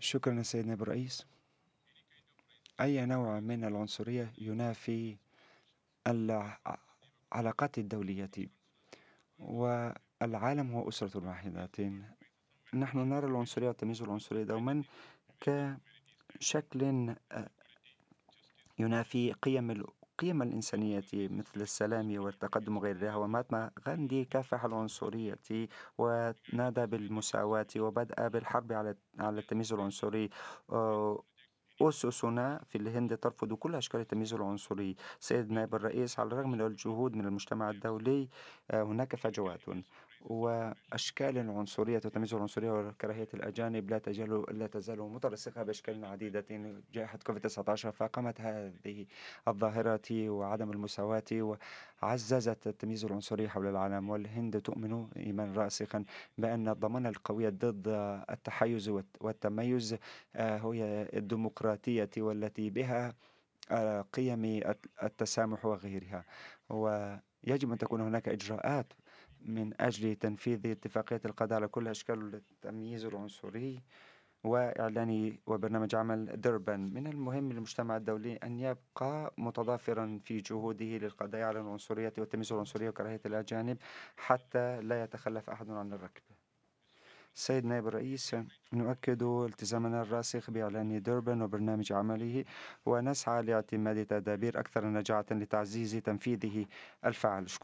شكرا يا سيدنا أبو الرئيس. أي نوع من العنصرية ينافي العلاقات الدولية، والعالم هو أسرة واحدة. نحن نرى العنصرية والتمييز العنصري دوما كشكل ينافي قيم الإنسانية مثل السلام والتقدم وغيرها. ومهاتما غاندي كافح العنصرية ونادى بالمساواة وبدأ بالحرب على التمييز العنصري. آه، أسسنا في الهند ترفض كل أشكال التمييز العنصري. سيد نائب الرئيس، على الرغم من الجهود من المجتمع الدولي، هناك فجوات وأشكال العنصرية والتمييز العنصرية وكراهية الأجانب لا تزال مترسخة بأشكال عديدة. جائحة كوفيد-19 فاقمت هذه الظاهرة وعدم المساواة وعززت التمييز العنصري حول العالم. والهند تؤمن إيمانا راسخا بأن الضمانة القوية ضد التحيز والتميز هي الديمقراطية، والتي بها قيم التسامح وغيرها. ويجب أن تكون هناك إجراءات من أجل تنفيذ اتفاقية القضاء على كل أشكال التمييز العنصري وإعلان وبرنامج عمل دربن. من المهم للمجتمع الدولي أن يبقى متضافرا في جهوده للقضاء على العنصرية والتمييز العنصري وكراهية الأجانب حتى لا يتخلف أحد عن الركب. سيد نائب الرئيس، نؤكد التزامنا الراسخ بإعلان دوربن وبرنامج عمله، ونسعى لاعتماد تدابير أكثر نجاعة لتعزيز تنفيذه الفعال.